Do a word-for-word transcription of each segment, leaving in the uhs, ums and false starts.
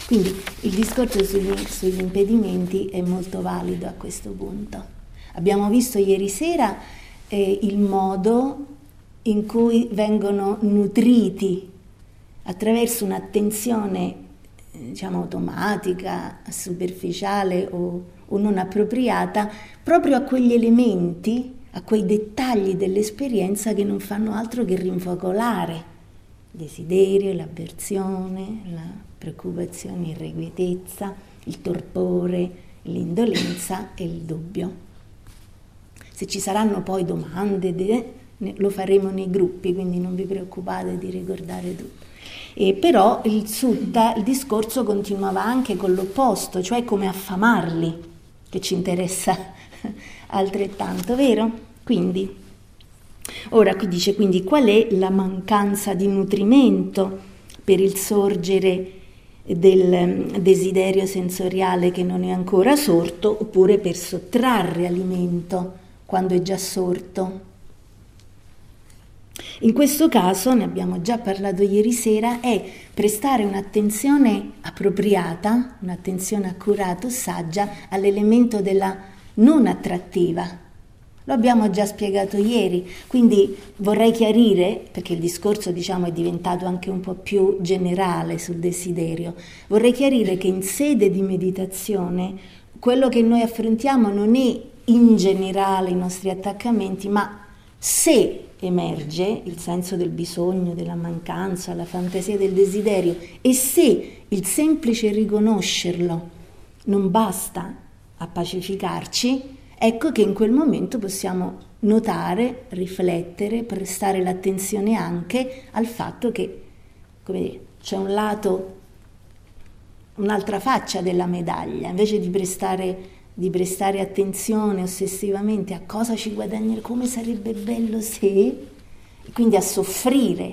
Quindi il discorso sugli, sugli impedimenti è molto valido a questo punto. Abbiamo visto ieri sera eh, il modo in cui vengono nutriti attraverso un'attenzione eh, diciamo automatica, superficiale o, o non appropriata, proprio a quegli elementi, a quei dettagli dell'esperienza che non fanno altro che rinfocolare il desiderio, l'avversione, la preoccupazione, l'irrequietezza, il torpore, l'indolenza e il dubbio. Se ci saranno poi domande, de, lo faremo nei gruppi, quindi non vi preoccupate di ricordare tutto. E però il sutta, il discorso continuava anche con l'opposto, cioè come affamarli, che ci interessa altrettanto, vero? Quindi, ora qui dice quindi qual è la mancanza di nutrimento per il sorgere del desiderio sensoriale che non è ancora sorto, oppure per sottrarre alimento quando è già sorto. In questo caso, ne abbiamo già parlato ieri sera, è prestare un'attenzione appropriata, un'attenzione accurata, saggia all'elemento della non attrattiva. Lo abbiamo già spiegato ieri, quindi vorrei chiarire, perché il discorso diciamo è diventato anche un po' più generale sul desiderio, vorrei chiarire che in sede di meditazione quello che noi affrontiamo non è in generale i nostri attaccamenti, ma se emerge il senso del bisogno, della mancanza, la fantasia del desiderio, e se il semplice riconoscerlo non basta a pacificarci, ecco che in quel momento possiamo notare, riflettere, prestare l'attenzione anche al fatto che, come dire, c'è un lato, un'altra faccia della medaglia. Invece di prestare, di prestare attenzione ossessivamente a cosa ci guadagnare, come sarebbe bello se, e quindi a soffrire,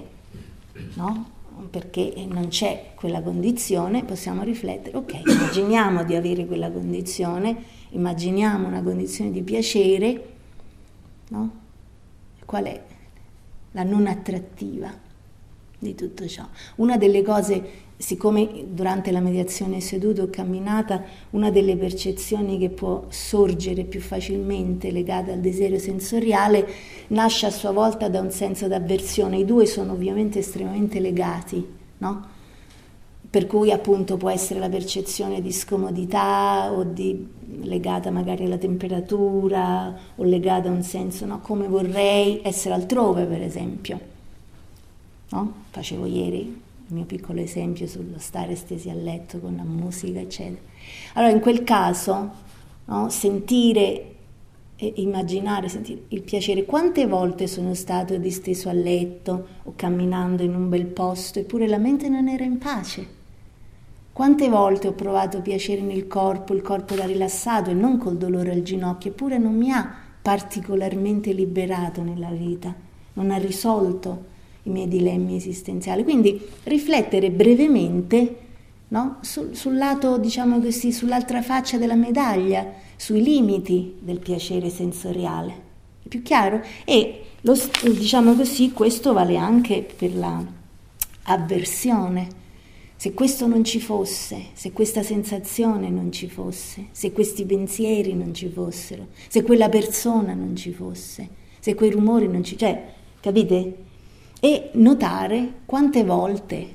no? Perché non c'è quella condizione, possiamo riflettere, ok, immaginiamo di avere quella condizione, immaginiamo una condizione di piacere, no? Qual è la non attrattiva di tutto ciò? Una delle cose, siccome durante la meditazione seduta o camminata, una delle percezioni che può sorgere più facilmente legata al desiderio sensoriale nasce a sua volta da un senso d'avversione. I due sono ovviamente estremamente legati, no? Per cui appunto può essere la percezione di scomodità o di, legata magari alla temperatura o legata a un senso, no? Come vorrei essere altrove, per esempio, no? Facevo ieri il mio piccolo esempio sullo stare stesi a letto con la musica, eccetera. Allora in quel caso, no, sentire e immaginare, sentire il piacere. Quante volte sono stato disteso a letto o camminando in un bel posto eppure la mente non era in pace? Quante volte ho provato piacere nel corpo, il corpo era rilassato e non col dolore al ginocchio, eppure non mi ha particolarmente liberato nella vita, non ha risolto i miei dilemmi esistenziali. Quindi riflettere brevemente, no? sul, sul lato, diciamo così, sull'altra faccia della medaglia, sui limiti del piacere sensoriale. È più chiaro? E lo, diciamo così, questo vale anche per la avversione. Se questo non ci fosse, se questa sensazione non ci fosse, se questi pensieri non ci fossero, se quella persona non ci fosse, se quei rumori non ci... cioè, capite? E notare quante volte,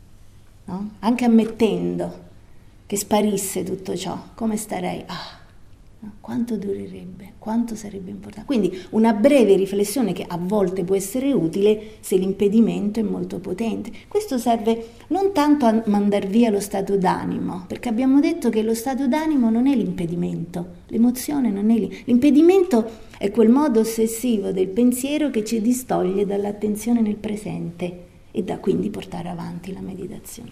no? Anche ammettendo che sparisse tutto ciò, come starei? Ah, no? Quanto durerebbe? Quanto sarebbe importante? Quindi una breve riflessione che a volte può essere utile se l'impedimento è molto potente. Questo serve non tanto a mandar via lo stato d'animo, perché abbiamo detto che lo stato d'animo non è l'impedimento, l'emozione non è lì. L'impedimento è quel modo ossessivo del pensiero che ci distoglie dall'attenzione nel presente e da quindi portare avanti la meditazione.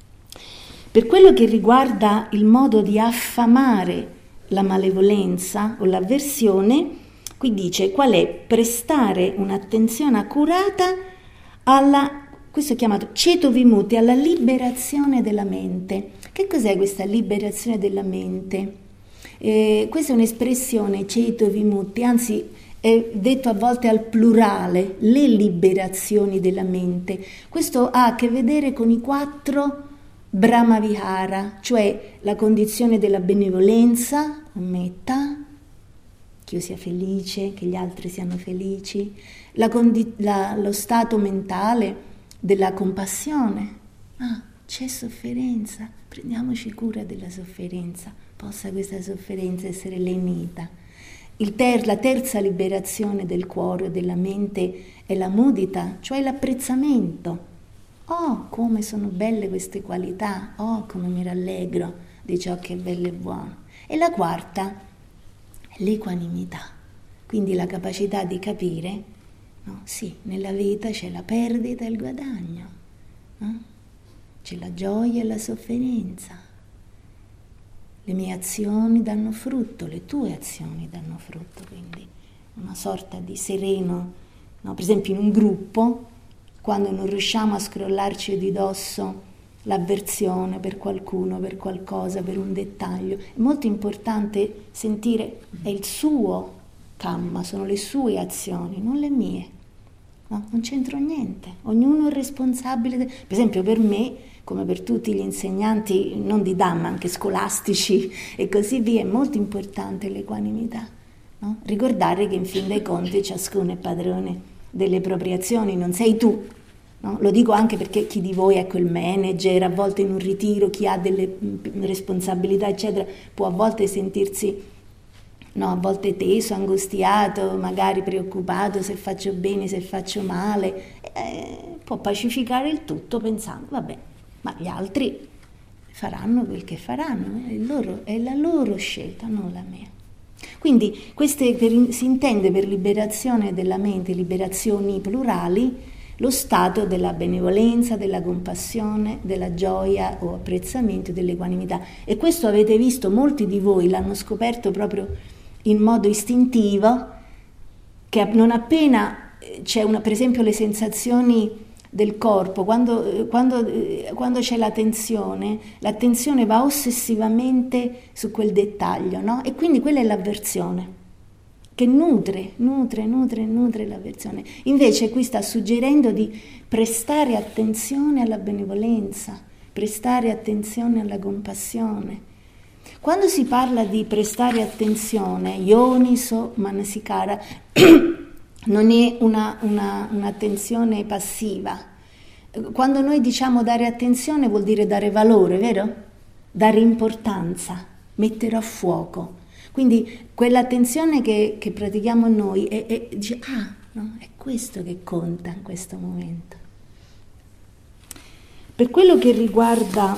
Per quello che riguarda il modo di affamare la malevolenza o l'avversione, qui dice qual è prestare un'attenzione accurata alla, questo è chiamato ceto vimutti, alla liberazione della mente. Che cos'è questa liberazione della mente? Eh, questa è un'espressione, ceto vimutti, anzi è detto a volte al plurale, le liberazioni della mente. Questo ha a che vedere con i quattro Brahmavihara, cioè la condizione della benevolenza, metta, che io sia felice, che gli altri siano felici, la condi- la, lo stato mentale della compassione. Ah, c'è sofferenza, prendiamoci cura della sofferenza, possa questa sofferenza essere lenita. Il ter- la terza liberazione del cuore e della mente è la mudita, cioè l'apprezzamento. Oh, come sono belle queste qualità, oh, come mi rallegro di ciò che è bello e buono. E la quarta, l'equanimità, quindi la capacità di capire, no? Sì, nella vita c'è la perdita e il guadagno, no? C'è la gioia e la sofferenza. Le mie azioni danno frutto, le tue azioni danno frutto, quindi una sorta di sereno, no? Per esempio in un gruppo, quando non riusciamo a scrollarci di dosso l'avversione per qualcuno, per qualcosa, per un dettaglio, è molto importante sentire è il suo kamma, sono le sue azioni, non le mie. No? Non c'entro niente, ognuno è responsabile. De... Per esempio per me, come per tutti gli insegnanti, non di Dhamma, anche scolastici e così via, è molto importante l'equanimità. No? Ricordare che in fin dei conti ciascuno è padrone delle proprie azioni, non sei tu. No? Lo dico anche perché chi di voi è quel manager, a volte in un ritiro, chi ha delle responsabilità, eccetera, può a volte sentirsi, no, a volte teso, angustiato, magari preoccupato se faccio bene, se faccio male. Eh, può pacificare il tutto pensando, vabbè, ma gli altri faranno quel che faranno, è, il loro, è la loro scelta, non la mia. Quindi queste, per, si intende per liberazione della mente, liberazioni plurali, lo stato della benevolenza, della compassione, della gioia o apprezzamento, dell'equanimità. E questo avete visto, molti di voi l'hanno scoperto proprio in modo istintivo, che non appena c'è una, per esempio le sensazioni del corpo, quando, quando, quando c'è la tensione, l'attenzione va ossessivamente su quel dettaglio, no? E quindi quella è l'avversione, che nutre, nutre, nutre, nutre l'avversione. Invece qui sta suggerendo di prestare attenzione alla benevolenza, prestare attenzione alla compassione. Quando si parla di prestare attenzione, yoniso manasikara, non è una, una, un'attenzione passiva. Quando noi diciamo dare attenzione vuol dire dare valore, vero? Dare importanza, mettere a fuoco. Quindi quell'attenzione che, che pratichiamo noi è, è, dice, ah, no, è questo che conta in questo momento. Per quello che riguarda,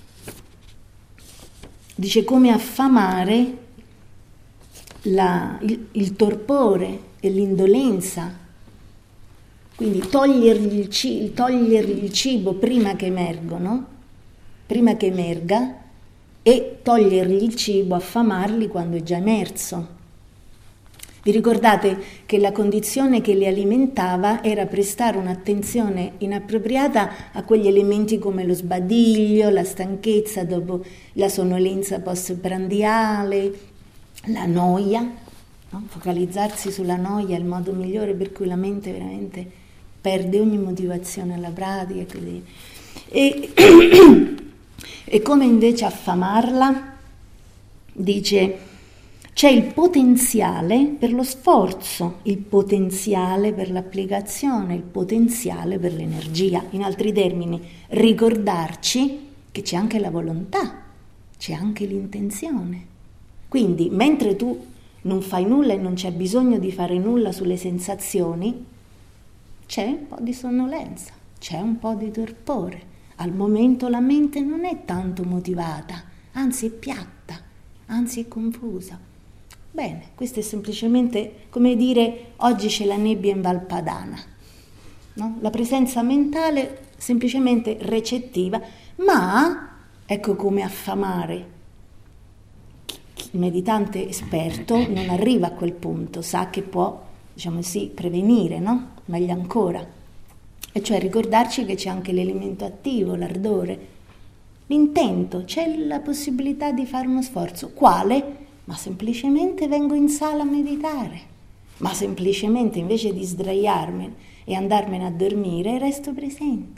dice, come affamare la, il, il torpore e l'indolenza, quindi togliergli il, ci, togliergli il cibo prima che emergono, prima che emerga, e togliergli il cibo, affamarli quando è già emerso. Vi ricordate che la condizione che li alimentava era prestare un'attenzione inappropriata a quegli elementi come lo sbadiglio, la stanchezza dopo la sonnolenza postprandiale, la noia, no? Focalizzarsi sulla noia è il modo migliore per cui la mente veramente perde ogni motivazione alla pratica. Quindi... E... E come invece affamarla? Dice, c'è il potenziale per lo sforzo, il potenziale per l'applicazione, il potenziale per l'energia. In altri termini, ricordarci che c'è anche la volontà, c'è anche l'intenzione. Quindi, mentre tu non fai nulla e non c'è bisogno di fare nulla sulle sensazioni, c'è un po' di sonnolenza, c'è un po' di torpore. Al momento la mente non è tanto motivata, anzi è piatta, anzi è confusa. Bene, questo è semplicemente come dire oggi c'è la nebbia in Val Padana, no? La presenza mentale semplicemente recettiva, ma ecco come affamare. Il meditante esperto non arriva a quel punto, sa che può, diciamo sì, prevenire, no? Meglio ancora. E cioè ricordarci che c'è anche l'elemento attivo, l'ardore, l'intento, c'è la possibilità di fare uno sforzo. Quale? Ma semplicemente vengo in sala a meditare, ma semplicemente invece di sdraiarmi e andarmene a dormire resto presente.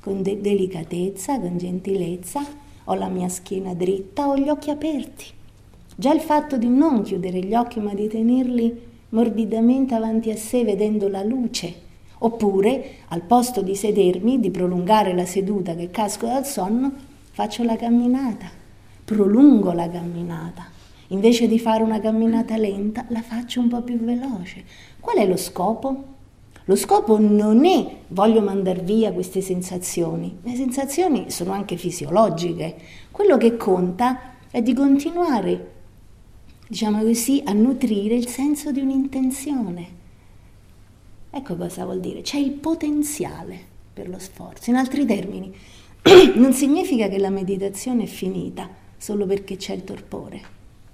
con de- delicatezza, con gentilezza, ho la mia schiena dritta, ho gli occhi aperti. Già il fatto di non chiudere gli occhi ma di tenerli morbidamente avanti a sé vedendo la luce, oppure al posto di sedermi, di prolungare la seduta che casco dal sonno, faccio la camminata, prolungo la camminata. Invece di fare una camminata lenta, la faccio un po' più veloce. Qual è lo scopo? Lo scopo non è voglio mandar via queste sensazioni. Le sensazioni sono anche fisiologiche. Quello che conta è di continuare, diciamo così, a nutrire il senso di un'intenzione. Ecco cosa vuol dire. C'è il potenziale per lo sforzo. In altri termini, non significa che la meditazione è finita solo perché c'è il torpore.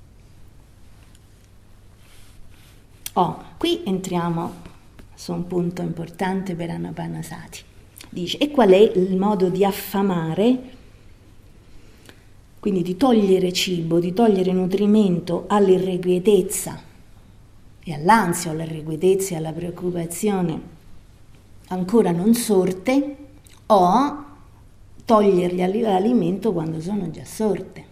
Oh, qui entriamo su un punto importante per Anapanasati. Dice, e qual è il modo di affamare, quindi di togliere cibo, di togliere nutrimento all'irrequietezza e all'ansia, all'irrequietezza e alla preoccupazione ancora non sorte, o togliergli l'alimento quando sono già sorte.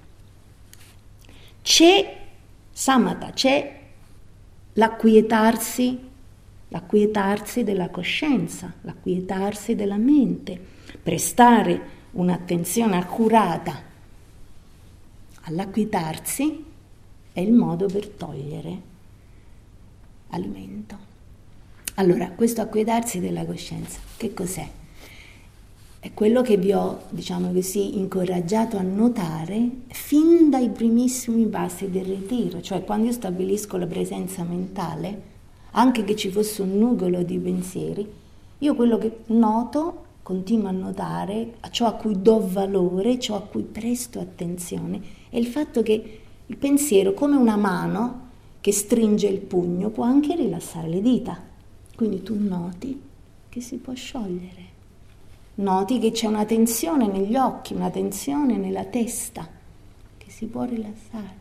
C'è samatha, c'è l'acquietarsi, l'acquietarsi della coscienza, l'acquietarsi della mente, prestare un'attenzione accurata all'acquietarsi è il modo per togliere alimento. Allora, questo acquietarsi della coscienza, che cos'è? È quello che vi ho, diciamo così, incoraggiato a notare fin dai primissimi passi del ritiro, cioè quando io stabilisco la presenza mentale, anche che ci fosse un nugolo di pensieri, io quello che noto, continuo a notare, ciò a cui do valore, ciò a cui presto attenzione, è il fatto che il pensiero, come una mano che stringe il pugno, può anche rilassare le dita. Quindi tu noti che si può sciogliere. Noti che c'è una tensione negli occhi, una tensione nella testa, che si può rilassare.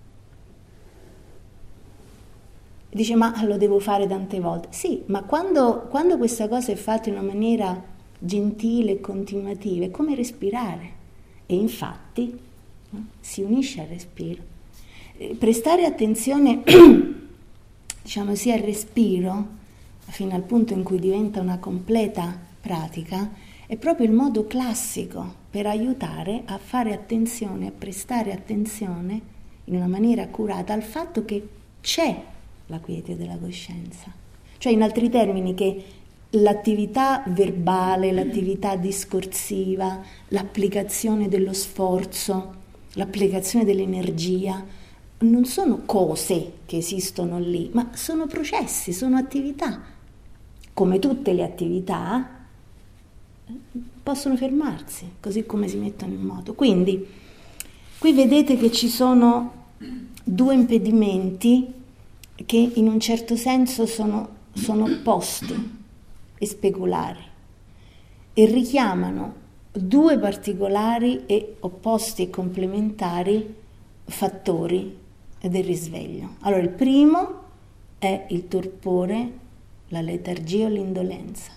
Dice, ma lo devo fare tante volte. Sì, ma quando, quando questa cosa è fatta in una maniera gentile e continuativa, è come respirare. E infatti no, si unisce al respiro. Prestare attenzione, diciamo sì, al respiro, fino al punto in cui diventa una completa pratica, è proprio il modo classico per aiutare a fare attenzione, a prestare attenzione in una maniera accurata al fatto che c'è la quiete della coscienza. Cioè, in altri termini, che l'attività verbale, l'attività discorsiva, l'applicazione dello sforzo, l'applicazione dell'energia, non sono cose che esistono lì, ma sono processi, sono attività. Come tutte le attività, possono fermarsi, così come si mettono in moto. Quindi, qui vedete che ci sono due impedimenti che in un certo senso sono, sono opposti e speculari e richiamano due particolari e opposti e complementari fattori del risveglio. Allora, il primo è il torpore, la letargia o l'indolenza.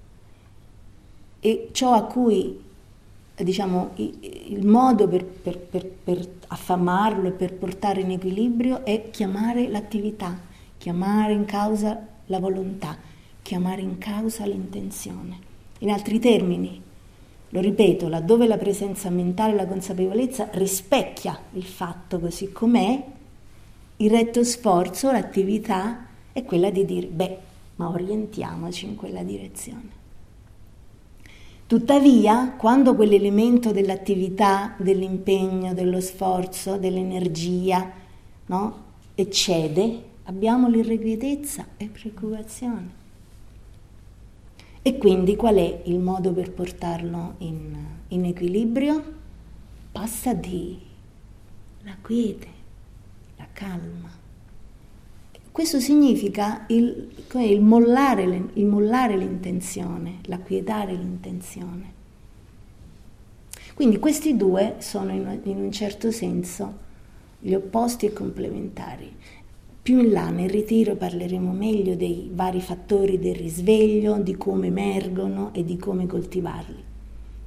E ciò a cui, diciamo, il modo per, per, per, per affamarlo e per portare in equilibrio è chiamare l'attività, chiamare in causa la volontà, chiamare in causa l'intenzione. In altri termini, lo ripeto, laddove la presenza mentale e la consapevolezza rispecchia il fatto così com'è, il retto sforzo, l'attività è quella di dire, beh, ma orientiamoci in quella direzione. Tuttavia, quando quell'elemento dell'attività, dell'impegno, dello sforzo, dell'energia, no, eccede, abbiamo l'irrequietezza e preoccupazione. E quindi qual è il modo per portarlo in, in equilibrio? Passa di la quiete, la calma. Questo significa il, il, mollare, il mollare l'intenzione, l'acquietare l'intenzione. Quindi questi due sono in, in un certo senso gli opposti e complementari. Più in là nel ritiro parleremo meglio dei vari fattori del risveglio, di come emergono e di come coltivarli.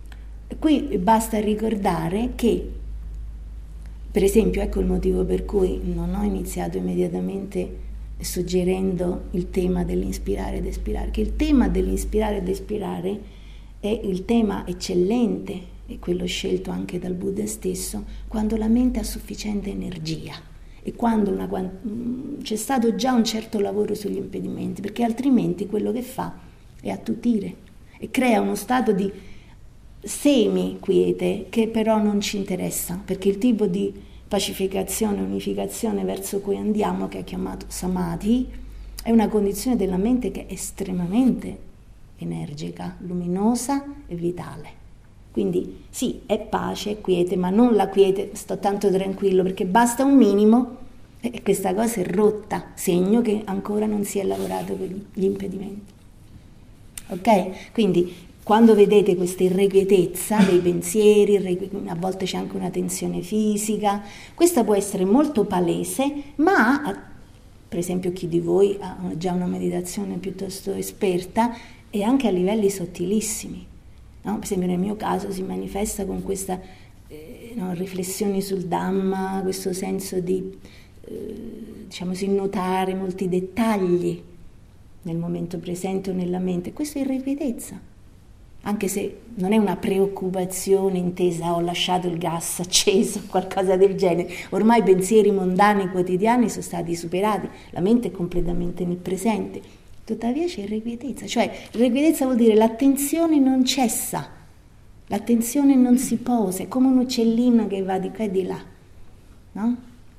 Qui basta ricordare che, per esempio, ecco il motivo per cui non ho iniziato immediatamente suggerendo il tema dell'inspirare ed espirare, che il tema dell'inspirare ed espirare è il tema eccellente, e quello scelto anche dal Buddha stesso, quando la mente ha sufficiente energia e quando una, c'è stato già un certo lavoro sugli impedimenti, perché altrimenti quello che fa è attutire e crea uno stato di semi-quiete che però non ci interessa, perché il tipo di pacificazione, unificazione verso cui andiamo, che è chiamato samadhi, è una condizione della mente che è estremamente energica, luminosa e vitale. Quindi sì, è pace, è quiete, ma non la quiete, sto tanto tranquillo, perché basta un minimo e questa cosa è rotta, segno che ancora non si è lavorato con gli impedimenti. Ok? Quindi quando vedete questa irrequietezza dei pensieri, a volte c'è anche una tensione fisica, questa può essere molto palese, ma per esempio chi di voi ha già una meditazione piuttosto esperta e anche a livelli sottilissimi. No? Per esempio nel mio caso si manifesta con questa eh, no, riflessioni sul Dhamma, questo senso di eh, diciamo così, notare molti dettagli nel momento presente o nella mente. Questa è irrequietezza, anche se non è una preoccupazione intesa ho lasciato il gas acceso, qualcosa del genere. Ormai i pensieri mondani quotidiani sono stati superati, la mente è completamente nel presente. Tuttavia c'è irrequietezza, cioè irrequietezza vuol dire l'attenzione non cessa, l'attenzione non si posa, è come un uccellino che va di qua e di là, no?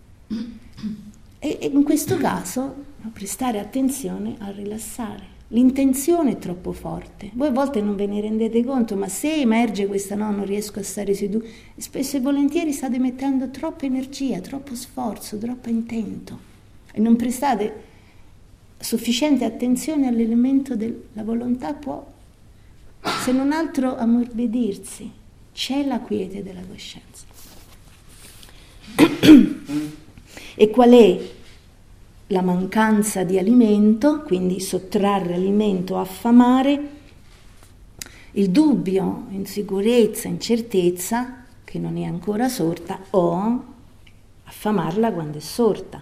E, e in questo caso prestare attenzione a rilassare. L'intenzione è troppo forte, voi a volte non ve ne rendete conto, ma se emerge questa no, non riesco a stare seduto, spesso e volentieri state mettendo troppa energia, troppo sforzo, troppo intento e non prestate sufficiente attenzione all'elemento della volontà, può, se non altro, ammorbidirsi. C'è la quiete della coscienza. E qual è la mancanza di alimento, quindi sottrarre alimento, affamare? Il dubbio, insicurezza, incertezza, che non è ancora sorta, o affamarla quando è sorta.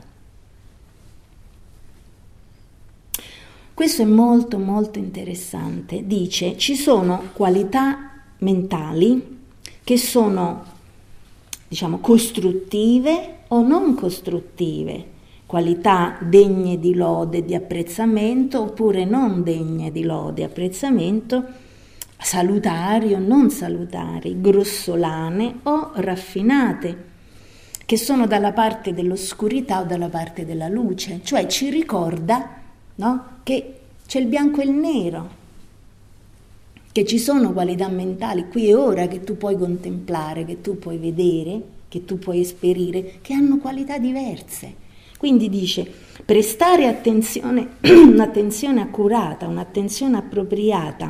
Questo è molto molto interessante. Dice, ci sono qualità mentali che sono, diciamo, costruttive o non costruttive, qualità degne di lode e di apprezzamento oppure non degne di lode e apprezzamento, salutari o non salutari, grossolane o raffinate, che sono dalla parte dell'oscurità o dalla parte della luce, cioè ci ricorda, no? Che c'è il bianco e il nero, che ci sono qualità mentali qui e ora che tu puoi contemplare, che tu puoi vedere, che tu puoi esperire, che hanno qualità diverse. Quindi dice, prestare attenzione, un'attenzione accurata, un'attenzione appropriata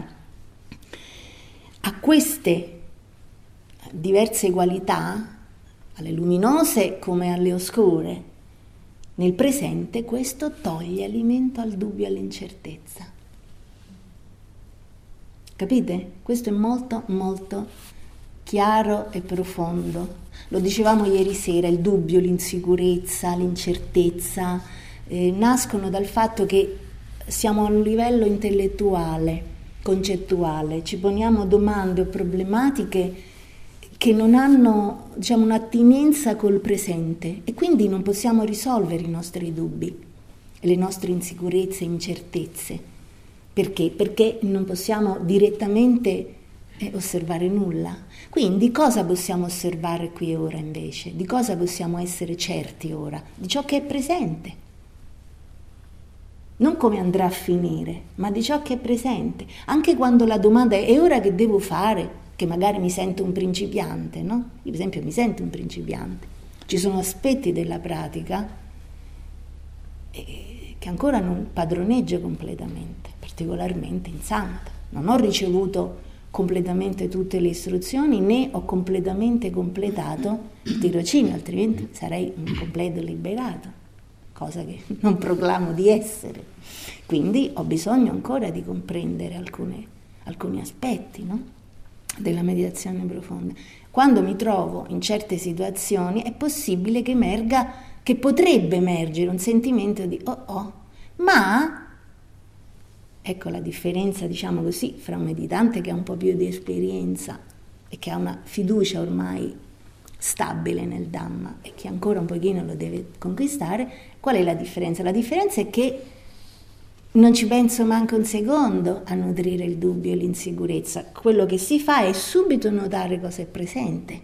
a queste diverse qualità, alle luminose come alle oscure, nel presente, questo toglie alimento al dubbio e all'incertezza. Capite? Questo è molto molto chiaro e profondo. Lo dicevamo ieri sera, il dubbio, l'insicurezza, l'incertezza eh, nascono dal fatto che siamo a un livello intellettuale, concettuale, ci poniamo domande o problematiche che non hanno, diciamo, un'attinenza col presente e quindi non possiamo risolvere i nostri dubbi, le nostre insicurezze e incertezze. Perché? Perché non possiamo direttamente eh, osservare nulla. Quindi cosa possiamo osservare qui e ora invece? Di cosa possiamo essere certi ora? Di ciò che è presente. Non come andrà a finire, ma di ciò che è presente. Anche quando la domanda è e ora che devo fare? Che magari mi sento un principiante, no? Io per esempio mi sento un principiante. Ci sono aspetti della pratica eh, che ancora non padroneggio completamente, particolarmente in Samata. Non ho ricevuto completamente tutte le istruzioni, né ho completamente completato il tirocinio, altrimenti sarei un completo liberato, cosa che non proclamo di essere. Quindi ho bisogno ancora di comprendere alcune, alcuni aspetti, no? della meditazione profonda. Quando mi trovo in certe situazioni è possibile che emerga, che potrebbe emergere un sentimento di oh oh, ma ecco la differenza, diciamo così, fra un meditante che ha un po' più di esperienza e che ha una fiducia ormai stabile nel Dhamma e che ancora un pochino lo deve conquistare. Qual è la differenza? La differenza è che non ci penso manco un secondo a nutrire il dubbio e l'insicurezza. Quello che si fa è subito notare cosa è presente.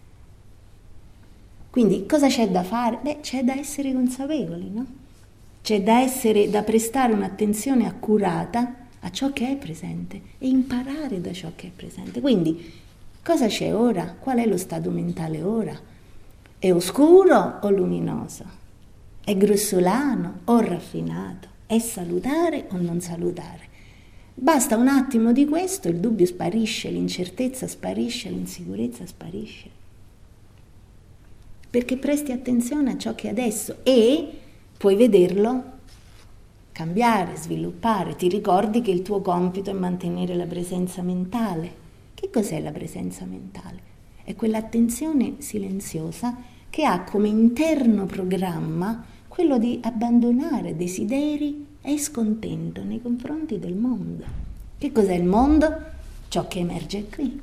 Quindi cosa c'è da fare? Beh, c'è da essere consapevoli, no? C'è da essere, da prestare un'attenzione accurata a ciò che è presente e imparare da ciò che è presente. Quindi, cosa c'è ora? Qual è lo stato mentale ora? È oscuro o luminoso? È grossolano o raffinato? È salutare o non salutare? Basta un attimo di questo, il dubbio sparisce, l'incertezza sparisce, l'insicurezza sparisce. Perché presti attenzione a ciò che è adesso e puoi vederlo cambiare, sviluppare. Ti ricordi che il tuo compito è mantenere la presenza mentale. Che cos'è la presenza mentale? È quell'attenzione silenziosa che ha come interno programma quello di abbandonare desideri e scontento nei confronti del mondo. Che cos'è il mondo? Ciò che emerge qui.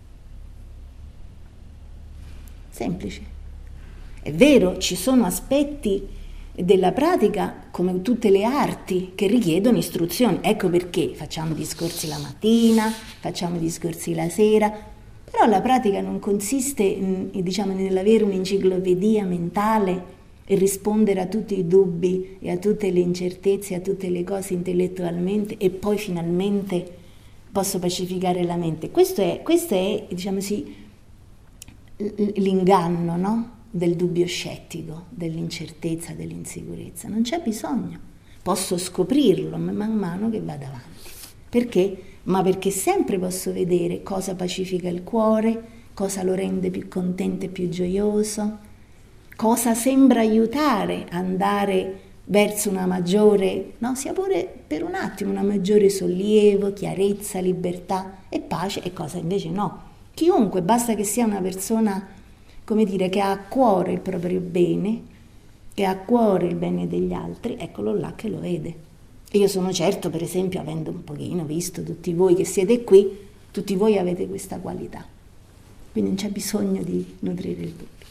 Semplice. È vero, ci sono aspetti della pratica, come tutte le arti, che richiedono istruzioni. Ecco perché facciamo discorsi la mattina, facciamo discorsi la sera, però la pratica non consiste, diciamo, nell'avere un'enciclopedia mentale e rispondere a tutti i dubbi e a tutte le incertezze, a tutte le cose intellettualmente e poi finalmente posso pacificare la mente. Questo è, questo è diciamo sì, l'inganno, no? Del dubbio scettico, dell'incertezza, dell'insicurezza. Non c'è bisogno. Posso scoprirlo man mano che vado avanti. Perché? Ma perché sempre posso vedere cosa pacifica il cuore, cosa lo rende più contento e più gioioso, cosa sembra aiutare a andare verso una maggiore, no, sia pure per un attimo, una maggiore sollievo, chiarezza, libertà e pace, e cosa invece no. Chiunque, basta che sia una persona, come dire, che ha a cuore il proprio bene, che ha a cuore il bene degli altri, eccolo là che lo vede. E io sono certo, per esempio, avendo un pochino visto tutti voi che siete qui, tutti voi avete questa qualità. Quindi non c'è bisogno di nutrire il dubbio.